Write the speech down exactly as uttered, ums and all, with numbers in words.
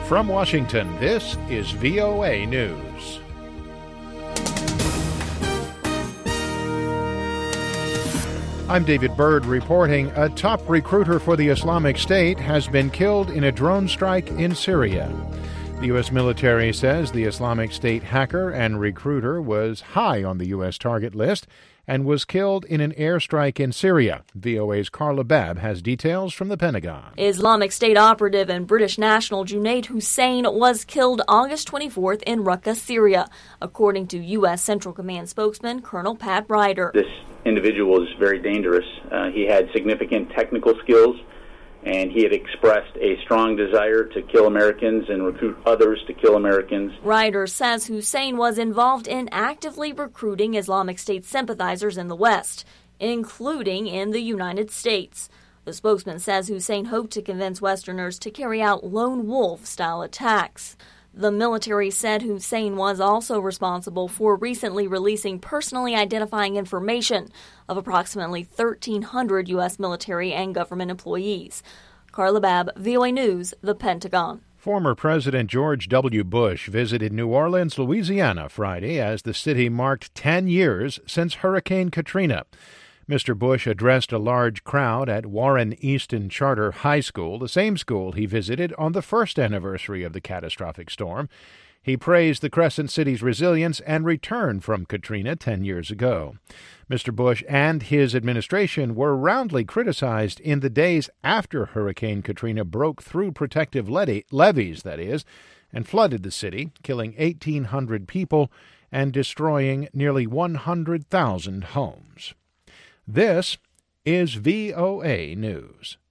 From Washington, this is V O A News. I'm David Byrd reporting a top recruiter for the Islamic State has been killed in a drone strike in Syria. The U S military says the Islamic State hacker and recruiter was high on the U S target list and was killed in an airstrike in Syria. V O A's Carla Babb has details from the Pentagon. Islamic State operative and British national Junaid Hussein was killed August twenty-fourth in Raqqa, Syria, according to U S Central Command spokesman Colonel Pat Ryder. This individual is very dangerous. Uh, he had significant technical skills, and he had expressed a strong desire to kill Americans and recruit others to kill Americans. Ryder says Hussein was involved in actively recruiting Islamic State sympathizers in the West, including in the United States. The spokesman says Hussein hoped to convince Westerners to carry out lone wolf-style attacks. The military said Hussein was also responsible for recently releasing personally identifying information of approximately thirteen hundred U S military and government employees. Carla Babb, V O A News, The Pentagon. Former President George W. Bush visited New Orleans, Louisiana, Friday as the city marked ten years since Hurricane Katrina. Mister Bush addressed a large crowd at Warren Easton Charter High School, the same school he visited on the first anniversary of the catastrophic storm. He praised the Crescent City's resilience and return from Katrina ten years ago. Mister Bush and his administration were roundly criticized in the days after Hurricane Katrina broke through protective levee, levees, that is, and flooded the city, killing eighteen hundred people and destroying nearly one hundred thousand homes. This is V O A News.